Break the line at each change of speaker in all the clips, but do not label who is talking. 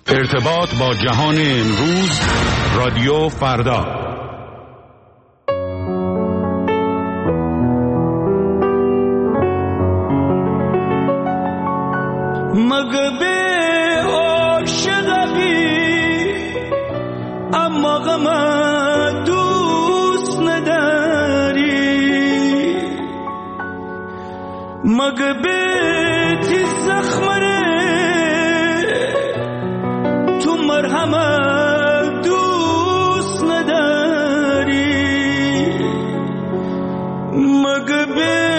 ارتباط با جهان امروز، رادیو فردا.
مگه به عاشقی اما غم دوست نداری، مگه به تی زخمره تو مرهم دوست نداری، مگه به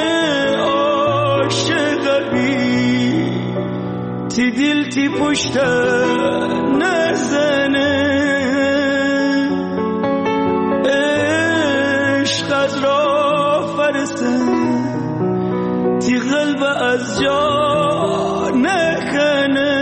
عاشقی تی دل تی پشت نزنه، عشق از را فرسته تی قلب از جا نکنه.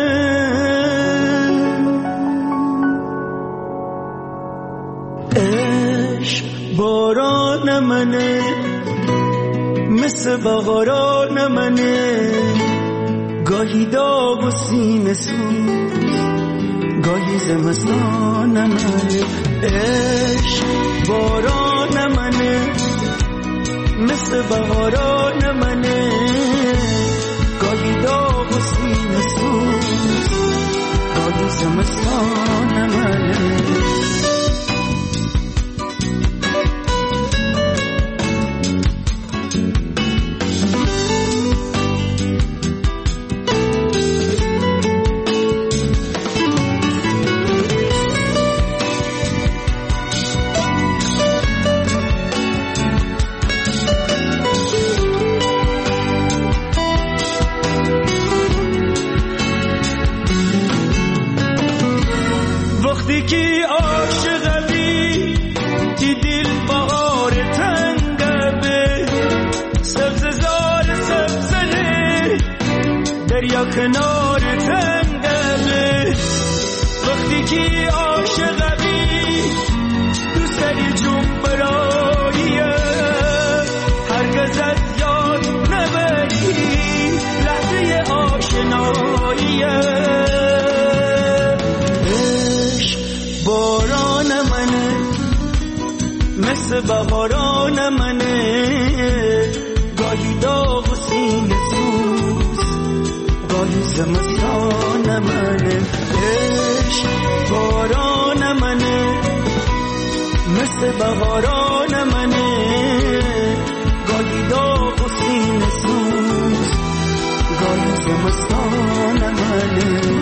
عشق باران منه مثل بهاران منه، گاهی داغ و سینه سوز گاهی زمستان منه. عشق باران منه مثل بهاران منه، گاهی داغ و سینه سوز گاهی زمستان منه. وقتی که عاشقی تی دل بهار تنگه، سبز زار سبزه دریا کنار تنگه. وقتی که عاشقی تو سری جون براییه، هرگز از یاد نبری لحظه آشناییه. باران منه مثل بهاران منه، گاهی داغ و سینه سوز گاهی زمستان منه. عشق باران منه مثل بهاران منه، گاهی داغ و سینه سوز گاهی زمستان منه.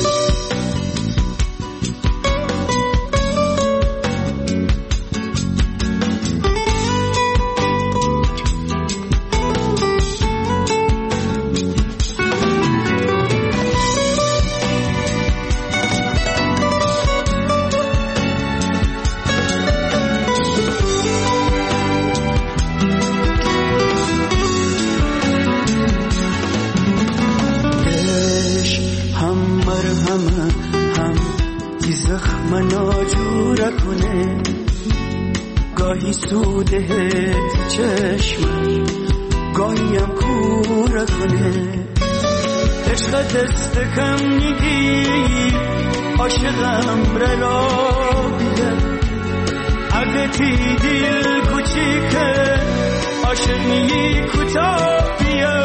گاهی سوده چشم گاهی هم کوره کنه، عشق دست کم میگی عاشقم را بیده، اگه تی دل کوچیکه عاشق میگی کوتاه بیا.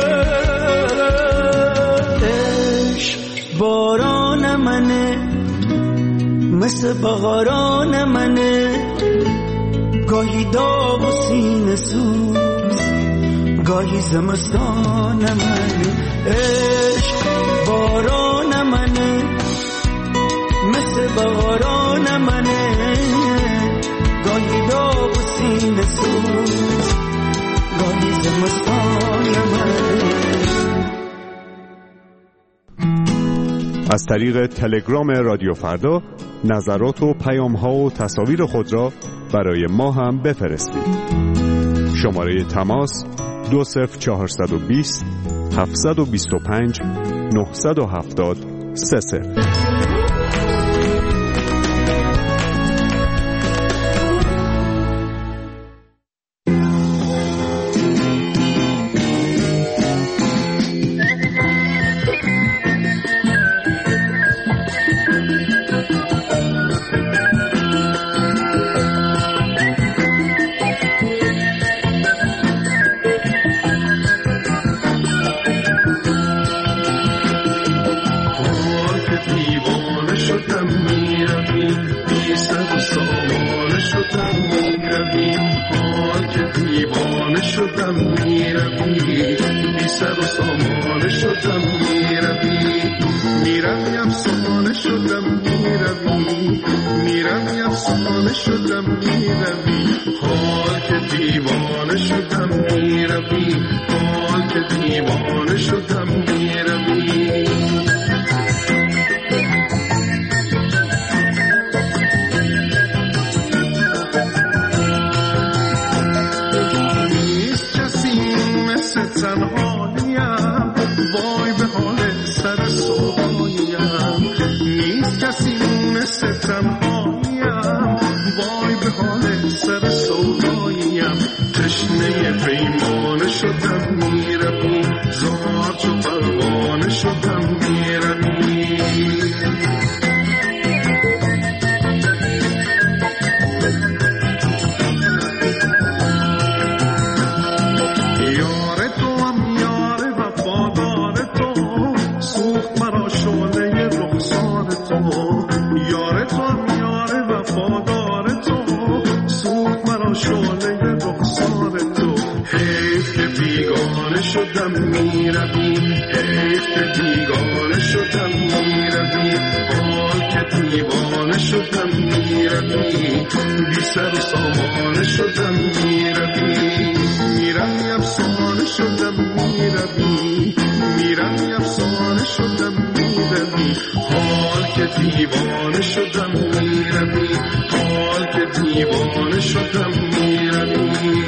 عشق باران منه مثل بهاران منه، گاهی داغ و سینه سوز گاهی زمستان منه. عشق باران منه مثل بهاران منه، گاهی داغ و سینه سوز گاهی زمستان منه.
از طریق تلگرام رادیو فردا نظرات و پیام‌ها و تصاویر خود را برای ما هم بفرستید. شماره تماس 20420 725 970 30.
میرم افسانه شدم میروی، میرم افسانه شدم میروی، حال که دیوانه شدم میروی، حال که دیوانه شدم میروی. نیست کسی مثل تنهاییم، وای به حال سر سوهایم. نیست کسی مثل تنهاییم، وای به حال سر سوهایم. تشنه پیمانه شدم میروی، زار چو پروانه شدم میروی. شدم میروی، حیف که بیگانه شدم میروی، حال که دیوانه شدم میروی، بی سر و سامانه شدم میروی. میروی افسانه شدم میروی، میروی افسانه شدم میروی، حال که دیوانه شدم میروی، حال که دیوانه شدم میروی.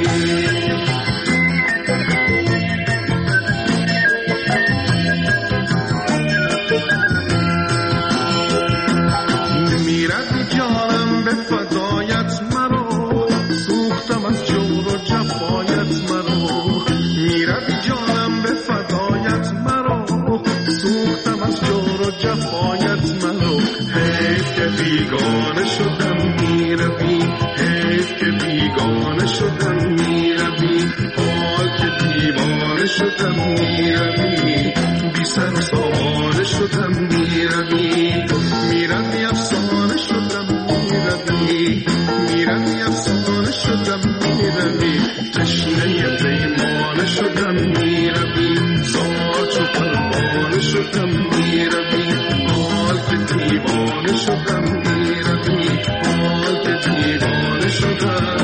بیگانه شدم میروی، حیف که بیگانه شدم میروی، حال که دیوانه شدم میروی، بی سر و سامانه شدم میروی. میروی افسانه شدم میروی، میروی افسانه شدم میروی، تشنه پیمانه شدم میروی، زار چو پروانه شدم میروی، حال که دیوانه شدم میروی، حال که دیوانه شدم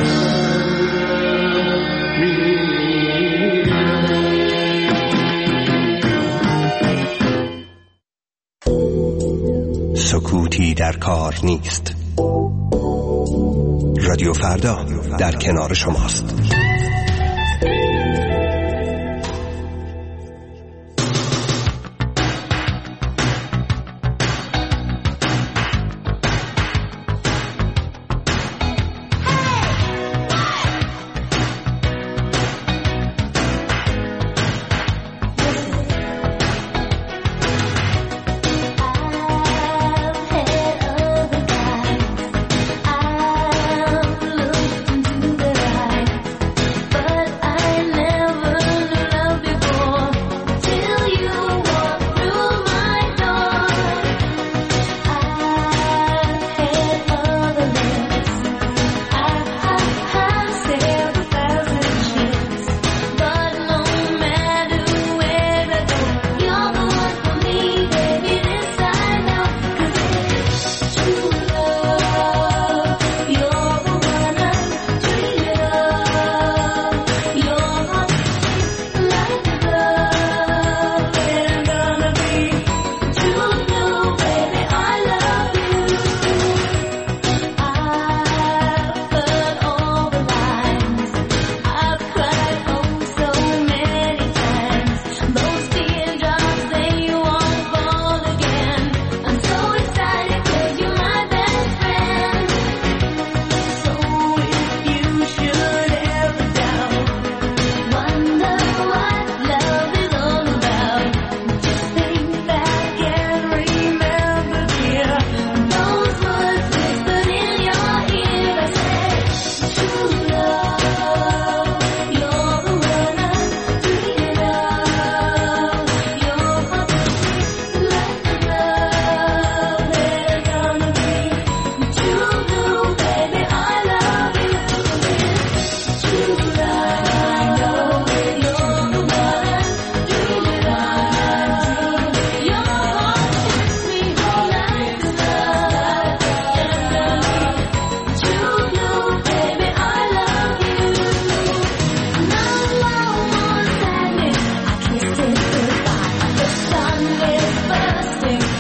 میروی.
سکوتی در کار نیست. رادیو فردا در کنار شماست.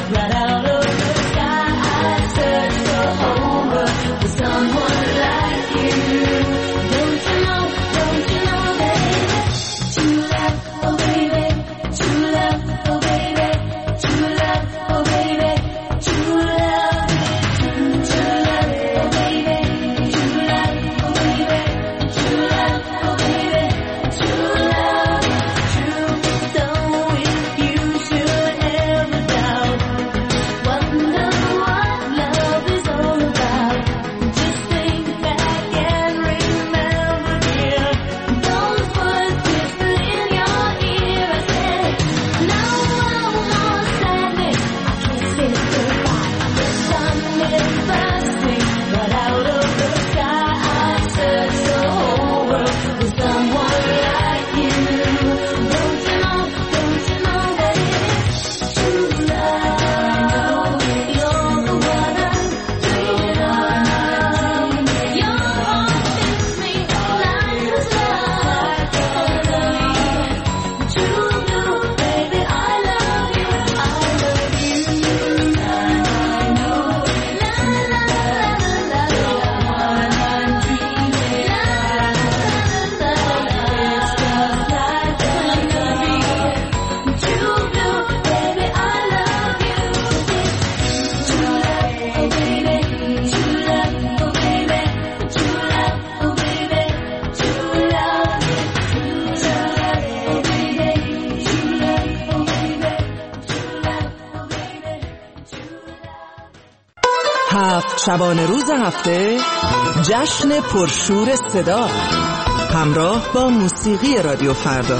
شبانه روز هفته جشن پرشور صدا همراه با موسیقی رادیو فردا.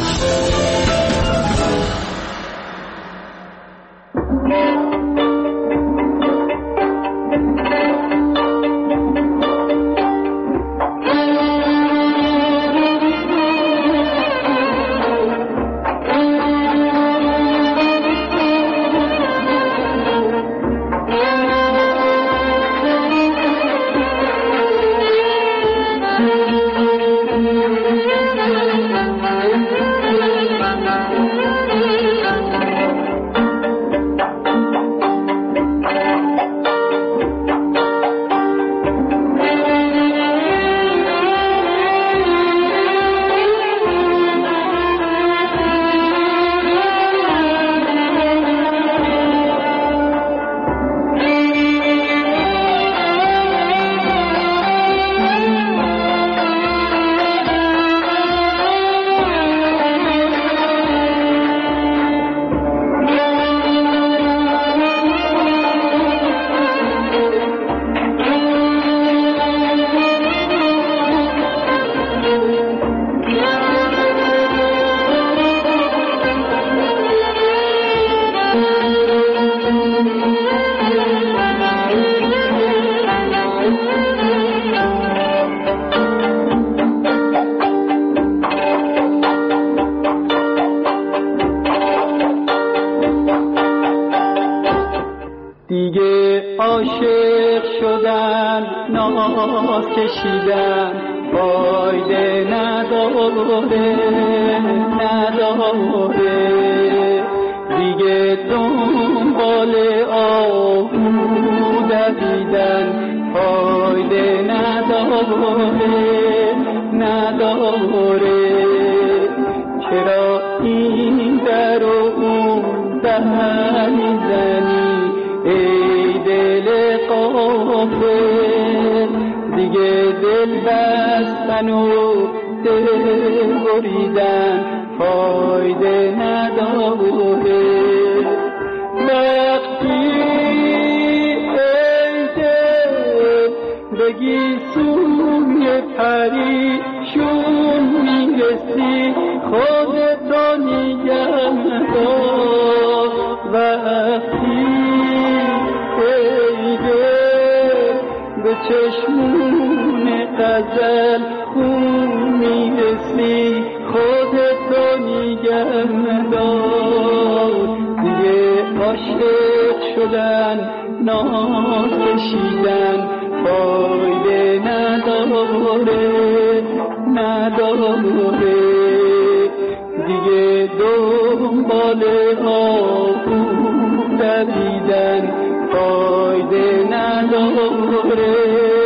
عاشق شدن ناز کشیدن فایده نداره دیگه دنبال آهو دویدن فایده نداره چرا این در و اون در میزنی ای دل غافل دیگه دل بستن و دل بریدن فایده نداره وقتی ای دل بگی سوی پریشون میرسی خودتو نگه دار وقتی ای دل به چشمون غزل خون میرسی خودتو نگه دار دیگه عاشق شدن ناز کشیدن فایده نداره دیگه دنبال آهو دویدن فایده نداره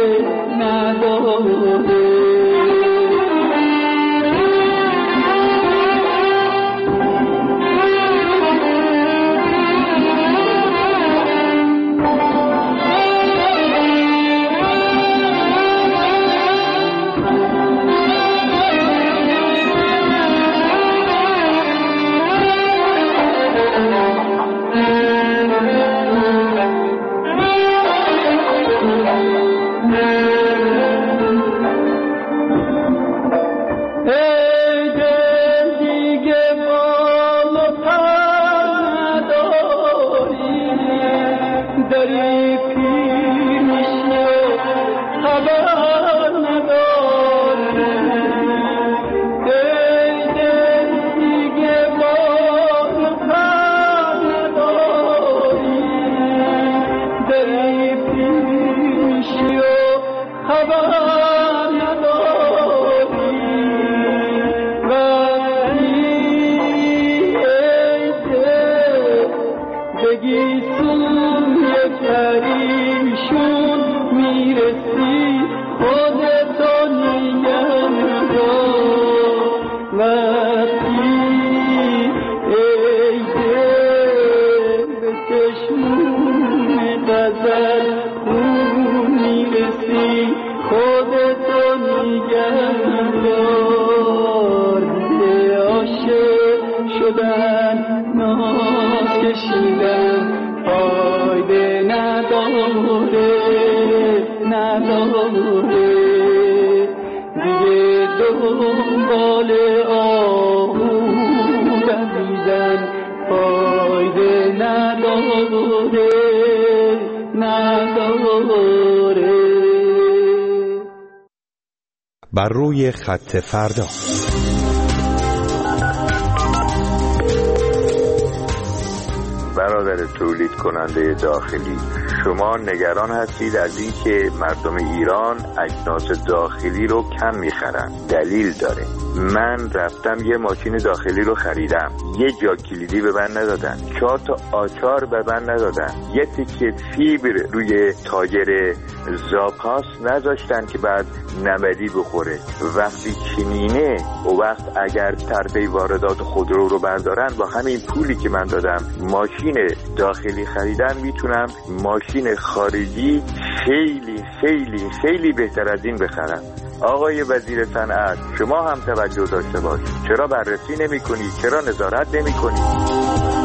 بر روی خط فردا.
برادر تولید کننده داخلی، شما نگران هستید از این که مردم ایران اجناس داخلی رو کم میخرن. دلیل داره. من رفتم یه ماشین داخلی رو خریدم، یه جا کلیدی به من ندادن، 4 تا آچار به من ندادن، یه تیکه فیبر روی تاجر زاپاس نذاشتن که بعد نمدی بخوره. وقتی چنینه و وقت اگر طرفه واردات خودرو رو بردارن، با همین پولی که من دادم ماشین داخلی خریدن، میتونم ماشین خارجی خیلی خیلی خیلی بهتر از این بخرم. آقای وزیر صنعت، شما هم توجه داشته باش. چرا بررسی نمی کنید؟ چرا نظارت نمی کنید؟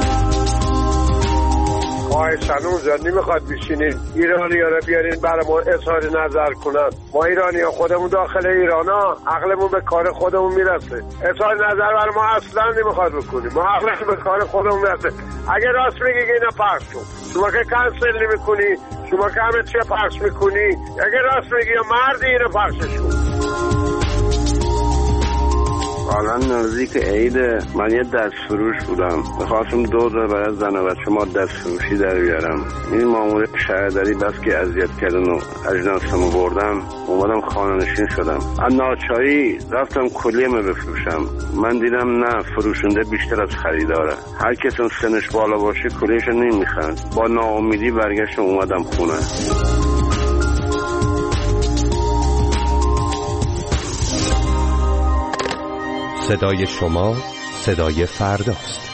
خواهشانون زنی میخواد بشینید ایرانی ها رو بیارین برای ما اظهار نظر کنن. ما ایرانی ها خودمون داخل ایران ها عقلمون به کار خودمون میرسه. اظهار نظر برای ما اصلا نمیخواد بکنیم. ما عقلمون به کار خودمون میرسه. اگه راست میگی اینا پخش کن، شما که کنسل نمیکنی، شما که همه چیه پخش میکنی، اگه راست میگی یا مردی اینو پخشش کن.
حالا نزدیک عید من یه دست فروش بودم، می‌خواستم 2 برای زن و بچه ما دست فروشی در بیارم. این مامور شهرداری بس که اذیت کردن و اجناسمو بردم، اومدم خانه‌نشین شدم. از ناچاری رفتم کلیه‌مو بفروشم. من دیدم نه، فروشنده بیشتر از خریداره. هر کسی سنش بالا باشه کلیه‌شو نمیخرن. با ناامیدی برگشتم اومدم خونه.
صدای شما صدای فرداست.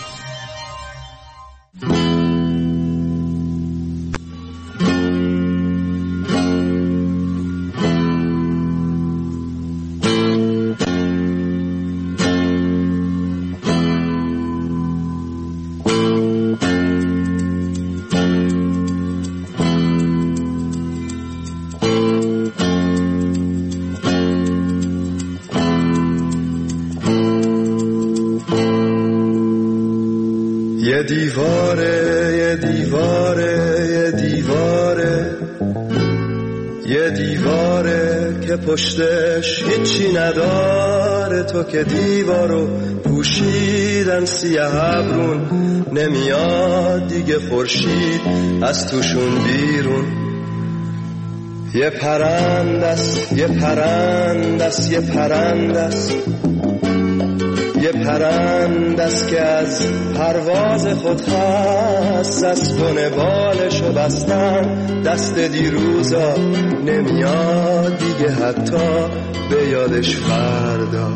یه دیواره یه دیواره یه دیواره یه دیواره که پشتش هیچی نداره. تو که دیوارو پوشیدن سیاه ابرون، نمیاد دیگه خورشید از توشون بیرون. یه پرندست یه پرندست یه پرندست یه پرند است که از پرواز خود هست، از کنه بالشو بستن دست دیروزا نمیاد دیگه حتی به یادش فردا.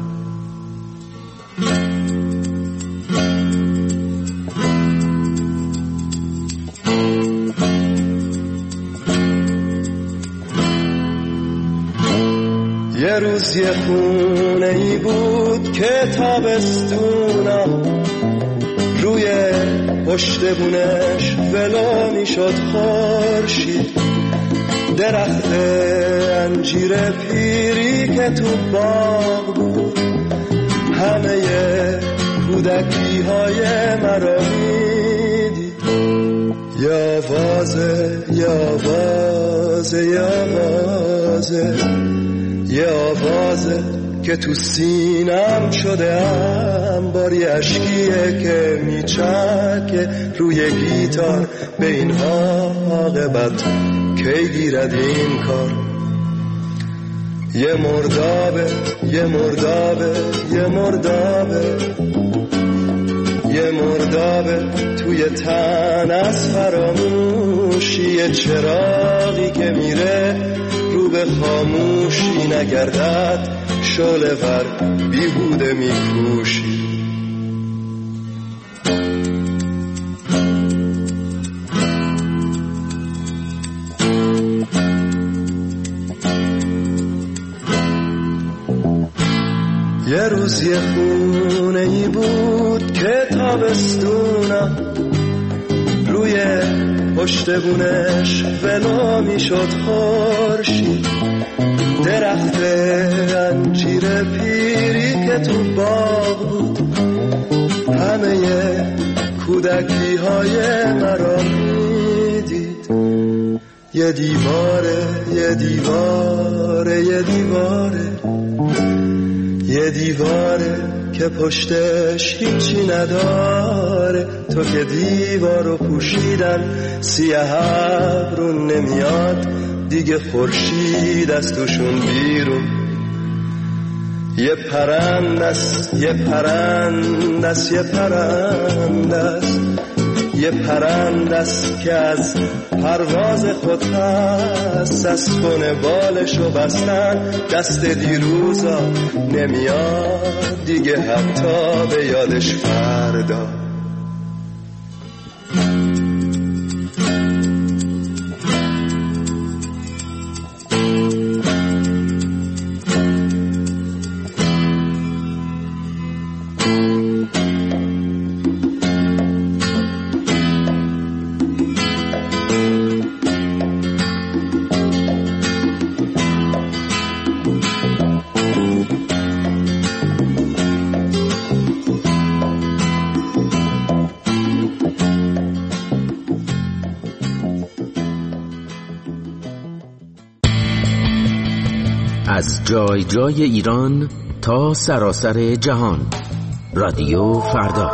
یه روز یه خونه ای بود که تابستونا روی پشت بونش ولو میشد خورشید، درخت انجیر پیری که تو باغ بود همه کودکی های مرا میدید. یه آوازه یه آوازه یه آوازه یه آوازه که تو سینم شده انباری اشکیه که میچکه روی گیتار به این عاقبت کی گیرد این کار. یه مردابه یه مردابه یه مردابه یه مردابه توی تن از فراموشی، یه چراغی که میره رو به خاموشی نگردد شعله ور بیهوده میکوشی. یه روز یه خونه ای بود که تابستونا روی پشت بونش ولو میشد خورشید، درخت انجیر پیری که تو باغ بود همه کودکی های مرا میدید. یه دیواره یه دیواره یه دیواره یه دیواره که پشتش هیچی نداره، تو که دیوارو پوشیدن سیاه ابرون نمیاد دیگه خورشید از توشون بیرون. یه پرند است یه پرند است یه پرند است یه پرند است که از پرواز خود هست، از کنه بالشو بستن دست دیروزا نمیاد دیگه حتی به یادش فردا.
از جای جای ایران تا سراسر جهان، رادیو فردا.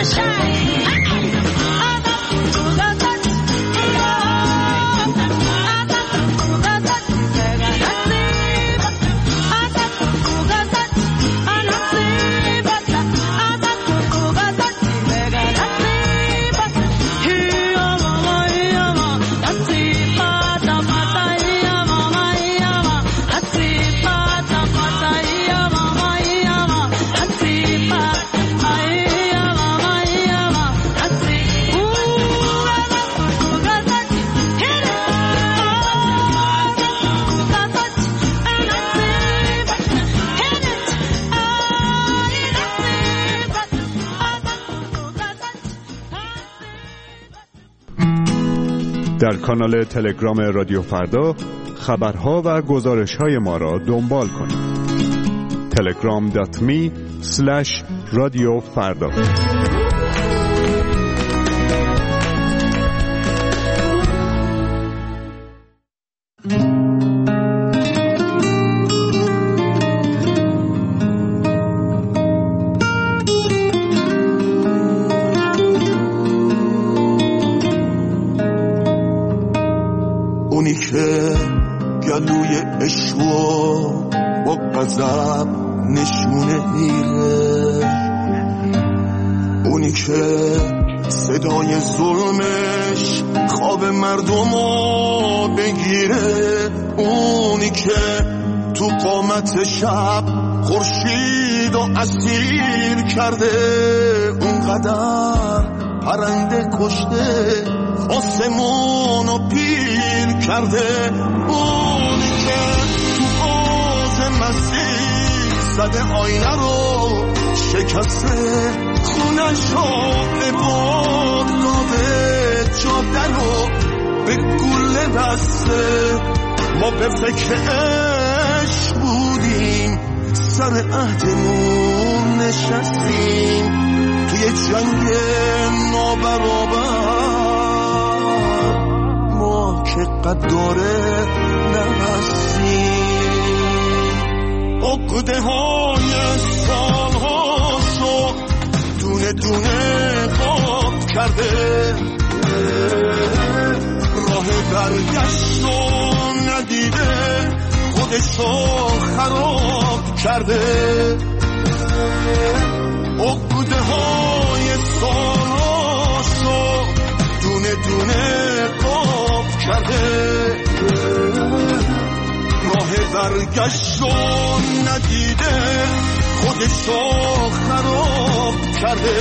در کانال تلگرام رادیو فردا خبرها و گزارش‌های ما را دنبال کنید. telegram.me/رادیوفردا.
اونی که گلوی عشقو با غضب نشونه میره، اونی که صدای ظلمش خواب مردمو بگیره، اونی که تو قامت شب خورشید و اسیر کرده، اونقدر پرنده کشته آسمونو پیر کرده، اونی که تو آز مسیح زده آینه رو شکسته، خونشو به باد داده، جاده رو به گله بسته. ما به فکر عشق بودیم، سر عهدمون نشستیم، توی جنگ نابرابر ما که قداره نبستیم. عقده های سالهاشو دونه دونه قاب کرده، راه برگشتو ندیده، خودشو خراب کرده. عقده های سالهاشو دونه دونه قاب کرده، راه برگشتو ندیده، خودشو خراب کرده.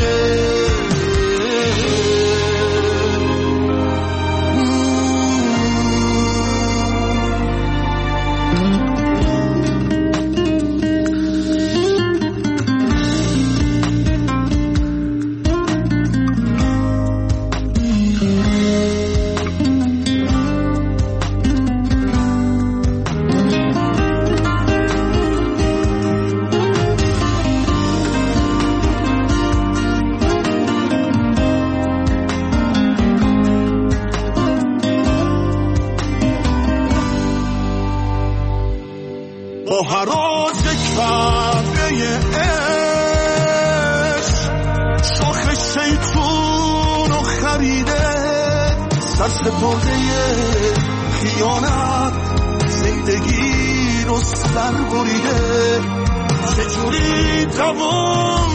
با هراز کعبه عشق شاخ شیطون رو خریده، سرسپرده خیانت زندگی رو سر بریده. چجوری دوام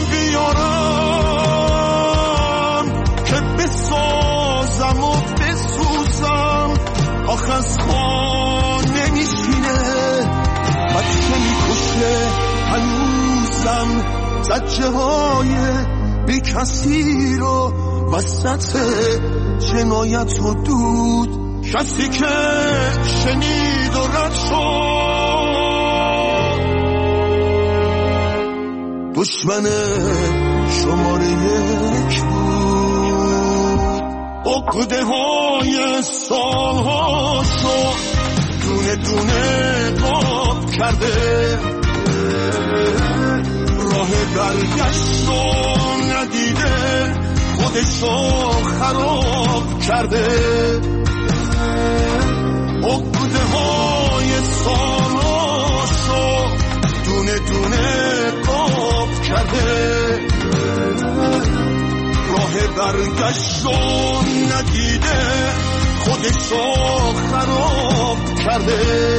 بیارم که بسازم و بسوزم، آخ از خواه نمیشینه، بچه میکشه هنوزم، زجه های بی کسی رو وسط جنایت و دود، کسی که شنید و رد شد، دشمن شماره 1 بود. عقده های سالهاشو دونه دونه قاب کرده، راه برگشتو ندیده، خودشو خراب کرده. عقده های سالهاشو دونه دونه قاب کرده، برگشت و ندیده خودشو خراب کرده.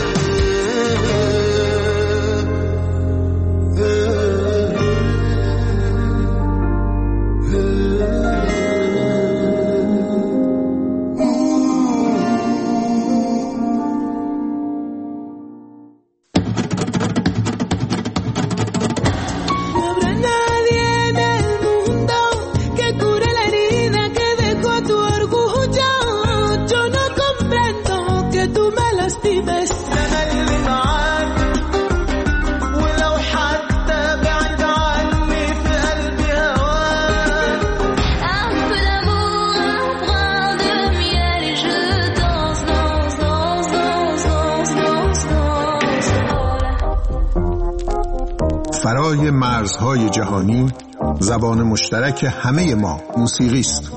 فرای مرزهای جهانی زبان مشترک همه ما موسیقی است.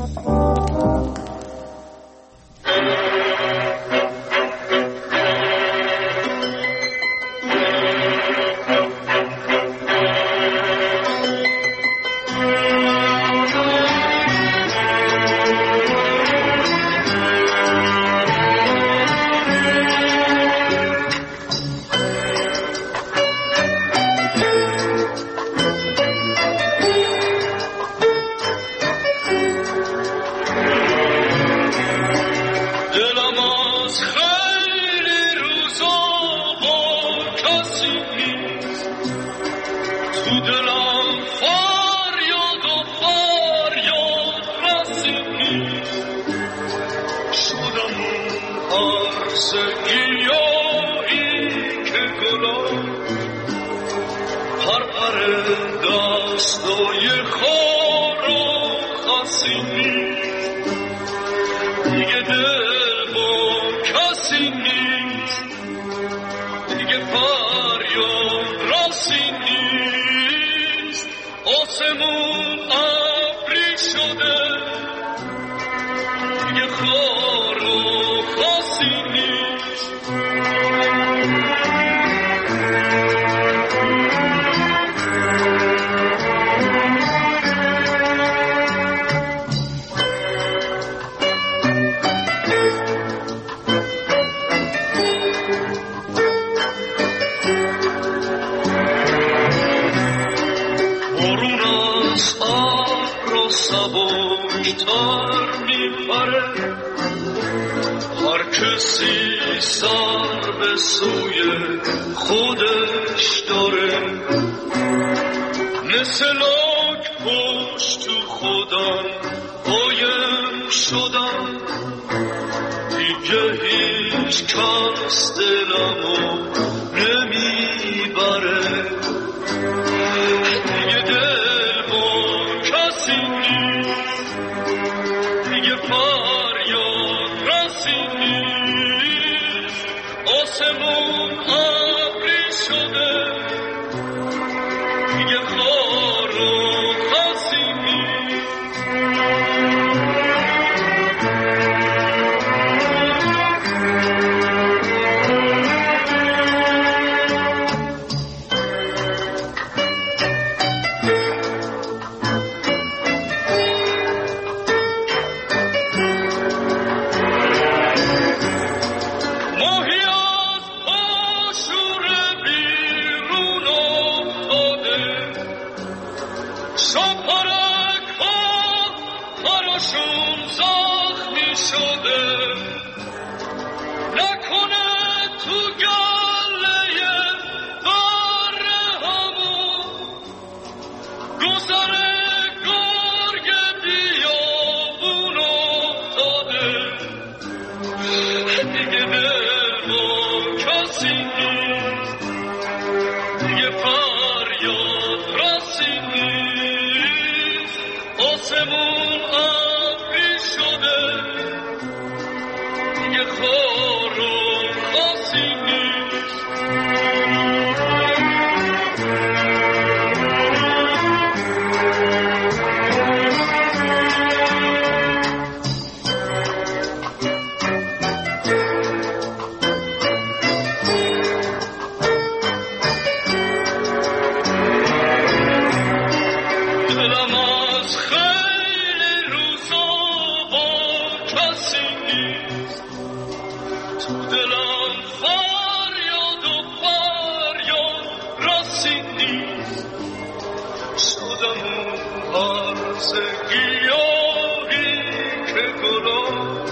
آسمون عرض گیاهی که گلان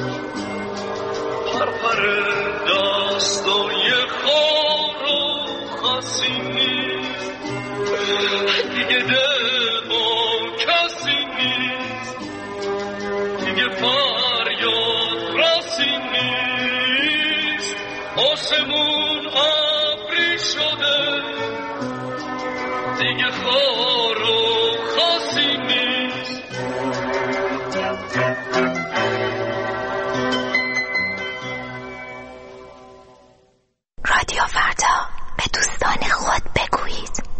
پرپر دستای خار و خسی نیست دیگه دل با کسی نیست دیگه فریاد رسی نیست آسمون ابری شده دیگه خار و خسی نیست
رادیو فردا به دوستان خود بگویید.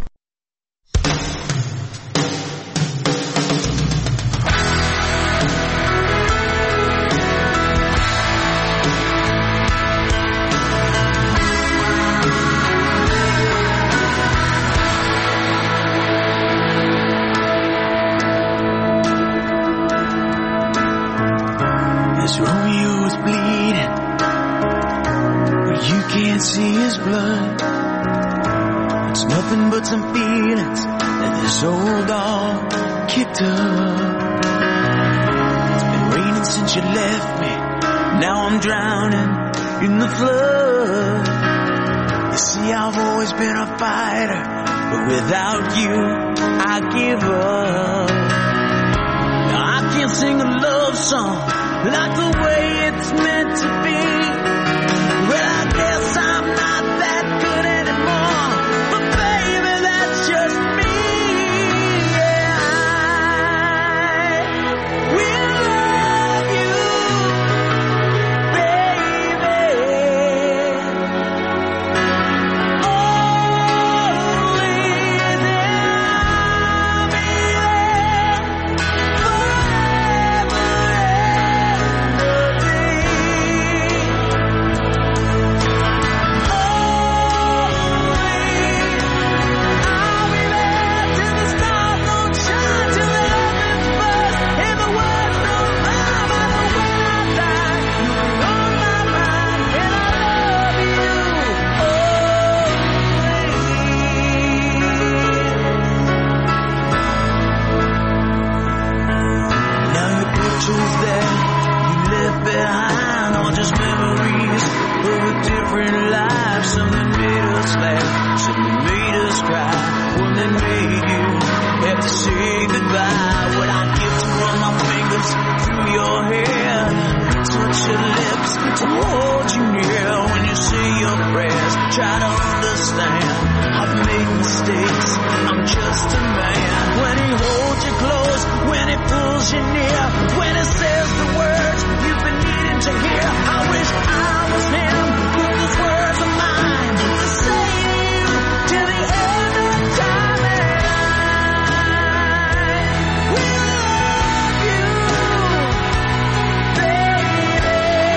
As Romeo is bleeding, but you can't see his blood. It's nothing but some feelings that this old dog kicked up. It's been raining since you left me. Now I'm drowning in the flood. You see, I've always been a fighter, but without you, I give up. Now I can't sing a love song like the way it's meant to be. Well, I guess I'm not that good anymore, but baby, that's just me. Yeah, I will love you, baby. Always, and I'll be there forever. Behind all just memories of a different life. Something made us laugh, something made us cry, one that made you have to say goodbye. What I give to run my fingers through your hair, touch your lips to hold you near. When you say your prayers, try to understand. I've made mistakes, I'm just a man. When he holds you close, when he pulls you near, when he says the words you've been needing to hear, I wish I was him with those words of mine to say to you till the end of time. And I will love you, baby.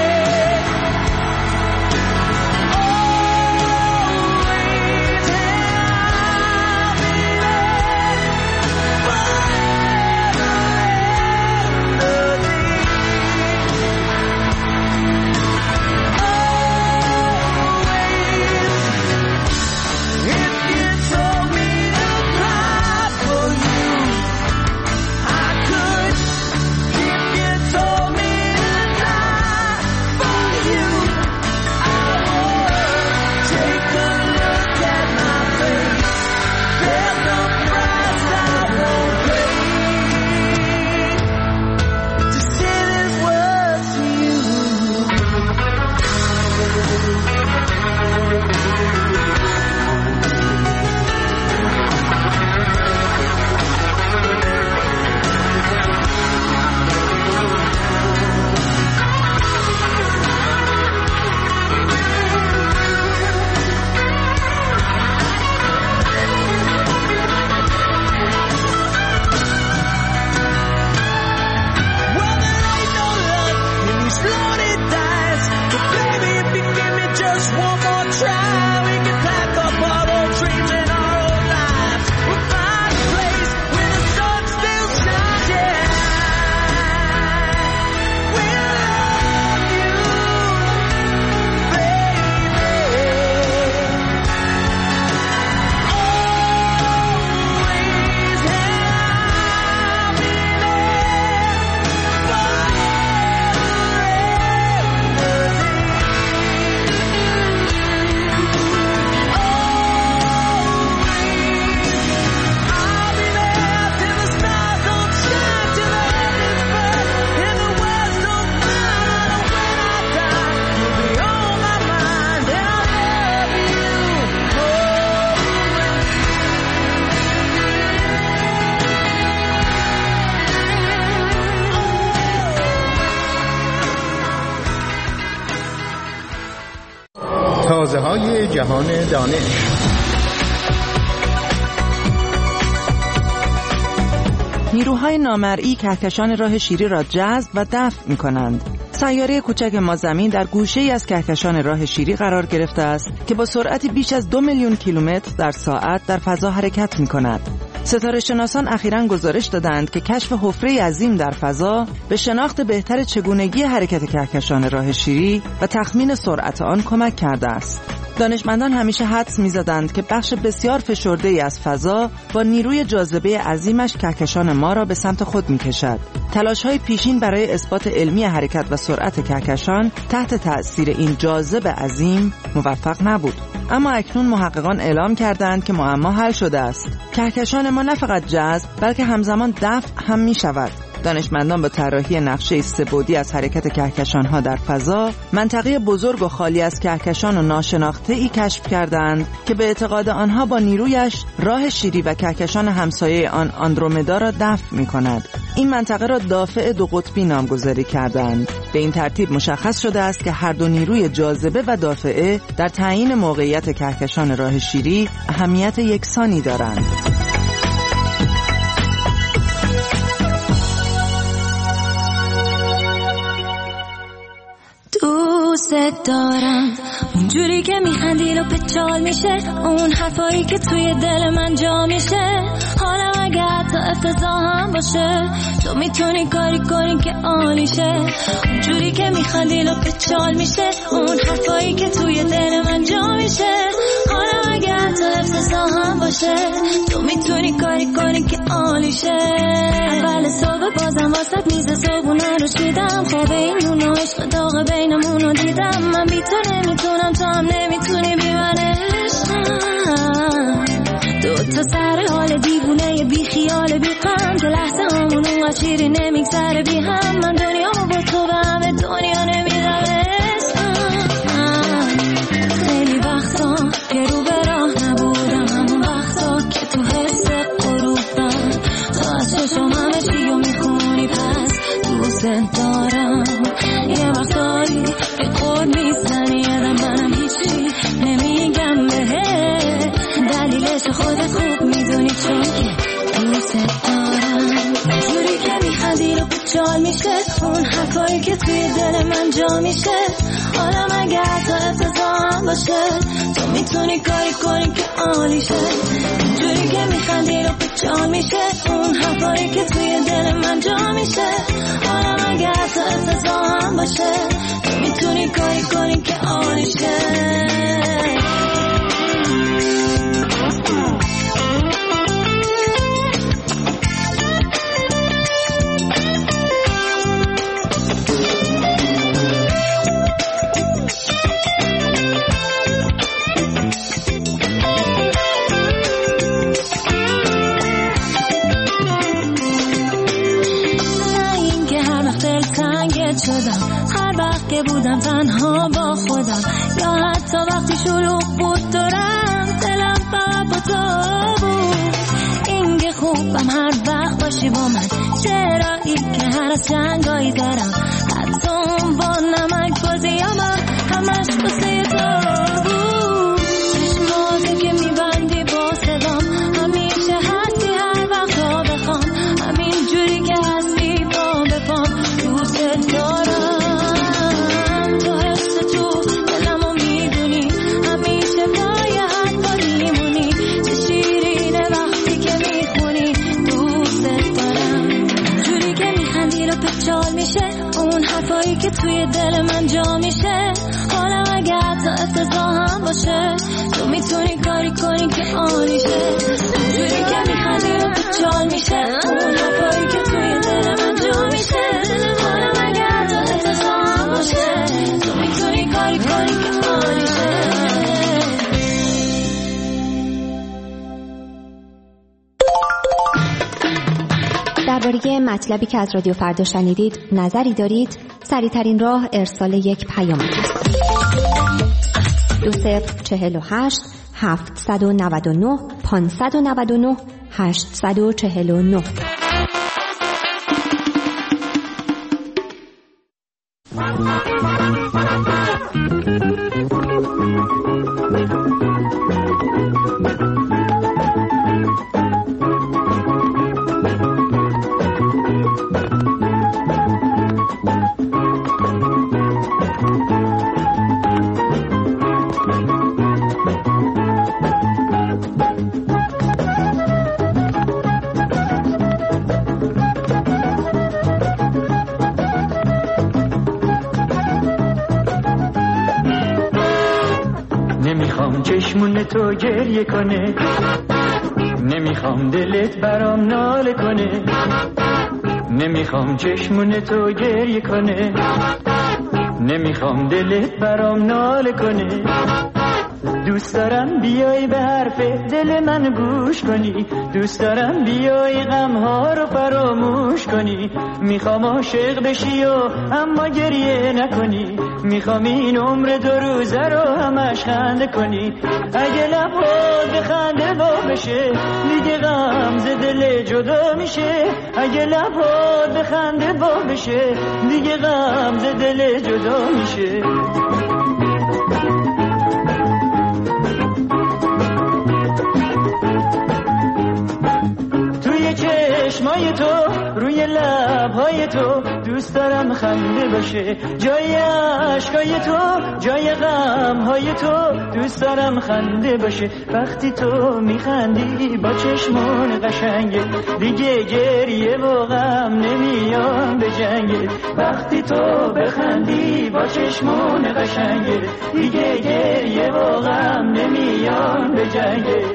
Always, and I'll be there forever and a day.
صدای جهان دانش.
نیروهای نامرئی کهکشان راه شیری را جذب و دفع می‌کنند. سیاره کوچک ما زمین در گوشه‌ای از کهکشان راه شیری قرار گرفته است که با سرعتی بیش از 2 میلیون کیلومتر در ساعت در فضا حرکت می‌کند. ستاره شناسان اخیراً گزارش دادند که کشف حفره عظیم در فضا به شناخت بهتر چگونگی حرکت کهکشان راه شیری و تخمین سرعت آن کمک کرده است. دانشمندان همیشه حدس می‌زدند که بخش بسیار فشرده‌ای از فضا با نیروی جاذبه عظیمش کهکشان ما را به سمت خود می‌کشد. تلاش‌های پیشین برای اثبات علمی حرکت و سرعت کهکشان تحت تأثیر این جاذبه عظیم موفق نبود. اما اکنون محققان اعلام کردند که معما حل شده است. کهکشان ما نه فقط جذب بلکه همزمان دفع هم می‌شود. دانشمندان با طراحی نقشه سه‌بعدی از حرکت کهکشان‌ها در فضا، منطقه بزرگ و خالی از کهکشان و ناشناخته‌ای کشف کردند که به اعتقاد آنها با نیرویش راه شیری و کهکشان همسایه آن آندرومدا را دفع می‌کند. این منطقه را دافع دو قطبی نامگذاری کردند. به این ترتیب مشخص شده است که هر دو نیروی جاذبه و دافعه در تعیین موقعیت کهکشان راه شیری اهمیت یکسانی دارند.
دوست دارم اونجوری که میخندی رو پچال میشه، اون حرفایی که توی دل من جا میشه. حالا اگه حتی افتضاح هم باشه تو میتونی کاری کنی که عالیشه. اونجوری که میخندی رو پچال میشه، اون حرفایی که توی دل من جا میشه. حالا اگه حتی افتضاح هم باشه تو میتونی کاری کنی که عالیشه. اول صبح بازم واسط میز صبحونه رو شیدم، خواب این اون و عشق داغ بینمون رو دیدم. من بی تو نمیتونم، تو هم نمیتونی بی من عشقم. دو تا سر حال دیوونه بی خیال بی غم، که لحظه همون اون شیری نمیگذره بی هم. من دنیامو با تو به همه دنیا نمیدم عشقم. خیلی وقتا که رو به راه نبودم، همون وقتا که تو حس غروبم تو از چشم همه چی رو میخونی، پس دوست دارم. یه وقتایی که خود میزنی یادم منم هیچی نمیگم بهت، دلیلش خودت خوب میدونی چون که دوست دارم. جوری که میخندی رو پچال میشه، اون حرفایی که توی دل من جا میشه. حالا مگه حتی افتضاح هم باشه تو میتونی کاری کنی که عالیشه. جوری که میخندی رو پچال میشه، اون حرفایی که توی دل من جا میشه. حالا مگه حتی افتضاح هم باشه تو میتونی کاری کنی که عالیشه. هر وقت که بودم تنها با خودم، یا حتی وقتی شلوغ بود دورم، دلم فقط با تو بود. این که خوبم هر وقت باشی با من، چرایی که هر از جنگایی دارم، حتی اون با نمک بازیامم همش بسه تو بود. چشماتو که میبندی با صدام، همیشه هستی هر وقت ها بخوام، همین جوری که هستی با بفام. دوست دارم تو حس تو دلمو میدونی، همیشه باید با میمونی. چه شیرینه وقتی که میخونی. دوست دارم جوری که میخندی رو پچال میشه، اون حرفایی که توی دل من جا میشه. حالا اگه حتی افتضاح هم باشه تو میتونی کاری کنی که عالیشه. جوری که میخندی رو پچال میشه، اون حرفایی که توی دل من جا میشه. حالا اگه حتی افتضاح هم باشه تو میتونی کاری کنی که عالیشه.
درباره مطلبی که از رادیو فردا شنیدید نظری دارید؟ سریع‌ترین راه ارسال یک پیام است. 2048 799 599 849.
چشمون تو گریه کنه، نمیخوام دلت برام ناله کنه، نمیخوام چشمون تو گریه کنه، نمیخوام دلت برام ناله کنه. دوست دارم بیای به حرف دل من گوش کنی، دوست دارم بیای غمها رو فراموش کنی. میخوام عاشق بشی و اما گریه نکنی، میخوام این عمر 2 روزه رو همش خنده کنی. اگه لبات به خنده وا بشه دیگه غم ز دل جدا میشه، اگه لبات به خنده وا بشه دیگه غم ز دل جدا میشه. چشمای تو روی لبهای تو دوست دارم خنده باشه، جای عشقای تو جای غمهای تو دوست دارم خنده باشه. وقتی تو میخندی با چشمون قشنگه دیگه گریه و غم نمیان به جنگه. وقتی تو بخندی با چشمون قشنگه دیگه گریه و غم نمیان به جنگه.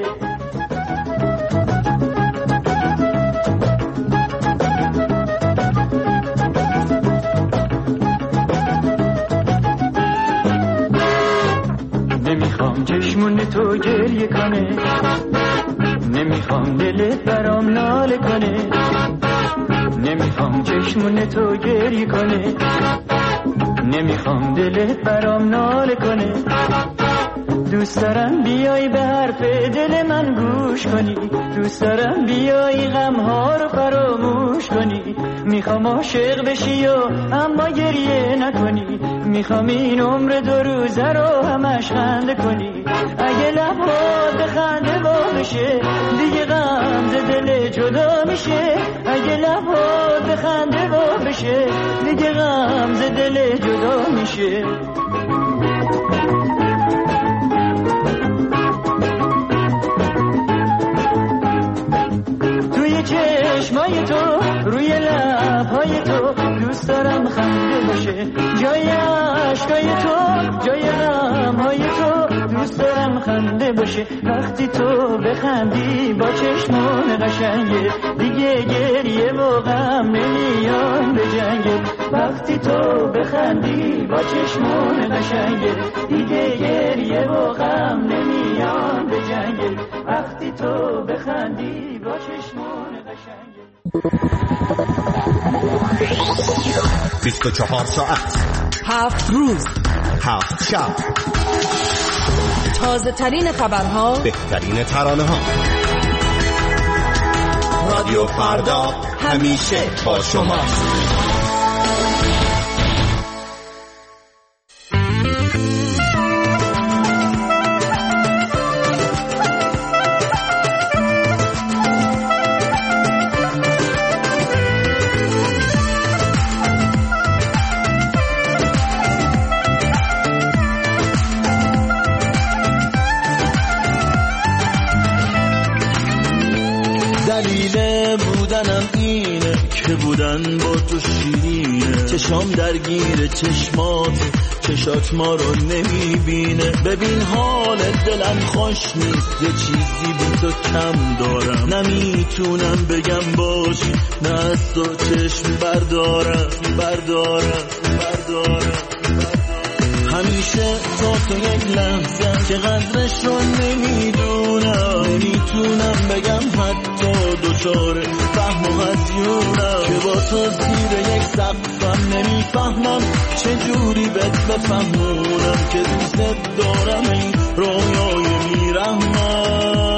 نمیخوام چشمون تو گریه کنه، نمیخوام دلت برام ناله کنه، نمیخوام چشمون تو گریه کنه، نمیخوام دلت برام ناله کنه. دوست دارم بیای به حرف دل من گوش کنی، دوست دارم بیای غمها رو فراموش کنی. میخوام عاشق بشی و اما گریه نکنی، میخوام این عمر 2 روزه رو همش خنده کنی. اگه لبات به خنده وا بشه دیگه غم ز دل جدا میشه، اگه لبات به خنده وا بشه دیگه غم ز دل جدا میشه. چشمای تو روی لبهای تو دوست دارم خنده باشه، جای عشقای تو جای غمهای تو دوست دارم خنده باشه. وقتی تو بخندی با چشمون قشنگه دیگه گریه و غم نمیان به جنگه. وقتی تو بخندی با چشمون قشنگه دیگه گریه و غم نمیان به جنگه. وقتی تو بخندی با چشمون قشنگه.
24 ساعت
7 روز
7 شب،
تازه ترین خبرها،
بهترین ترانه ها. رادیو فردا همیشه با شماست.
بودن با تو شیرینه، چشام درگیر چشمات، چشات ما رو نمیبینه. ببین حال دلم خوش نیست، یه چیزی بی تو کم دارم، نمیتونم بگم باشی، نه از تو چشم بردارم. همیشه تا تو یک لحظه که قدرش رو نمیتونم بگم، حتی دوچار فهم و هدیونم که با تو زیر یک سقفم. نمیفهمم چجوری بهت بفهمونم که دوست دارم، این رویای میرم.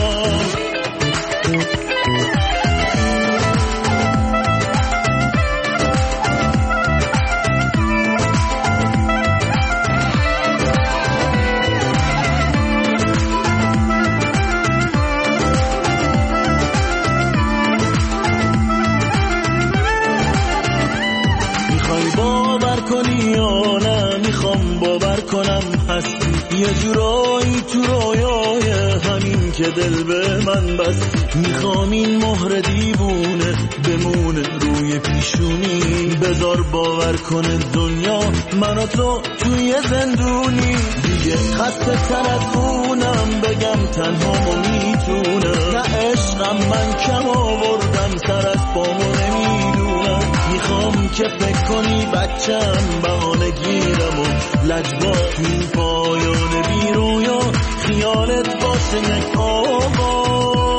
باور کنم هستی یه جورایی تو رویای همین که دل به من بست. میخوام این مهر دیوونه بمونه روی روی پیشونی. بذار باور کنه دنیا من و تو توی زندونی. دیگه خسته تر از اونم بگم تنها میتونم. نه عشقم من کم آوردم سر از پامو نمیدونم. میخوام که فکر کنی بچم بهانه گیرم و لجبا توی پایان بیرویا خیالت باشه یک آواز.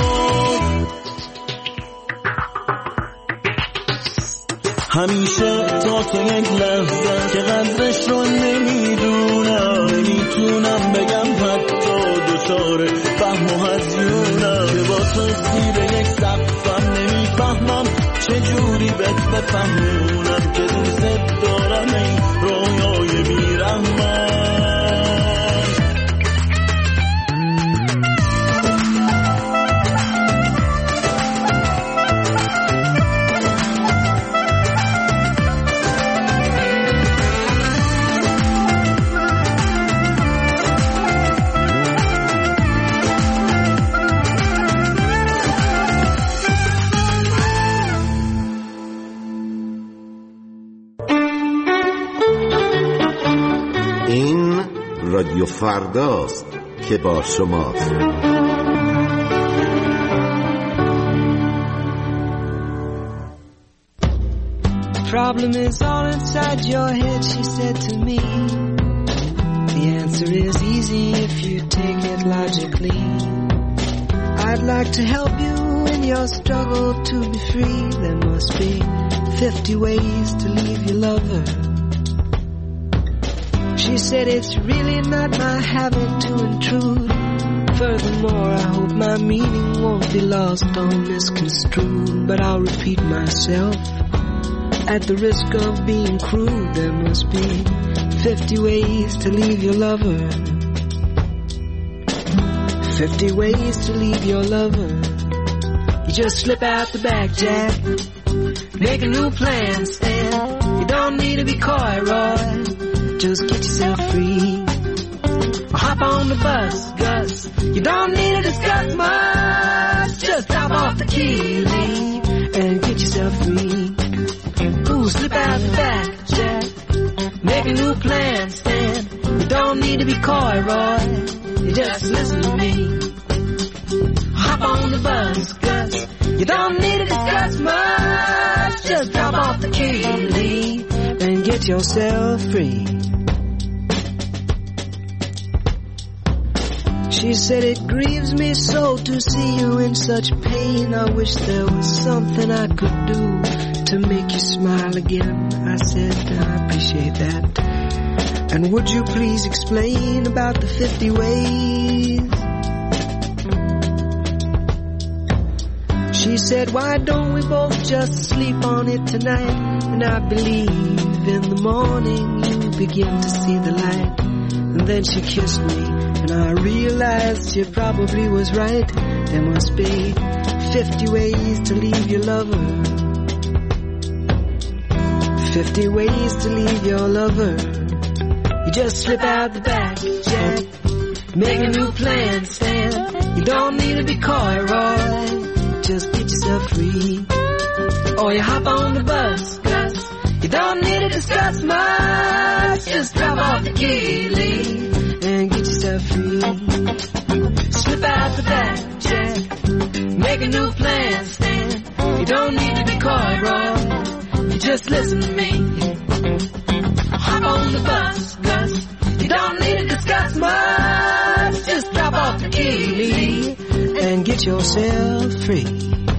همیشه تا تو یک لحظه که قدرش رو نمیدونم. نمیتونم بگم حتی دوچاره فهم و هزیونم که با تو زیر یک سقفم. نمیفهمم چجوری بهت بفهمونم که دوست دارم این رویای بیرحمم.
رادیو فرداست که با شماست.
Problem is all inside your head, she said to me. The answer is easy if you take it logically. I'd like to help you in your struggle to be free. There must be 50 ways to leave your lover. She said it's really not my habit to intrude. Furthermore, I hope my meaning won't be lost or misconstrued. But I'll repeat myself at the risk of being crude. There must be 50 ways to leave your lover. 50 ways to leave your lover. You just slip out the back, Jack. Make a new plan, Stan. You don't need to be coy, Roy. Just get yourself free. Hop on the bus, Gus. You don't need to discuss much. Just drop off the key, leave, and get yourself free. Ooh, slip out the back, Jack. Make a new plan, Stan. You don't need to be coy, Roy. You just listen to me. Hop on the bus, Gus. You don't need to discuss much. Just drop off the key, leave, and get yourself free. She said it grieves me so to see you in such pain. I wish there was something I could do to make you smile again. I said I appreciate that. And would you please explain about the 50 ways? She said why don't we both just sleep on it tonight? And I believe in the morning you begin to see the light. And then she kissed me. And I realized she probably was right. There must be 50 ways to leave your lover. 50 ways to leave your lover. You just slip out the back, Jack. Make a new plan, Stan. You don't need to be coy, Roy. Just get yourself free. Or you hop on the bus, Gus. You don't need to discuss much. Just drop off the key, leave, and get yourself free. Slip out the back, Jack. Make a new plan, Stan. You don't need to be coy, Roy. You just listen to me. Hop on the bus, Gus. You don't need to discuss much. Just drop off the key and get yourself free.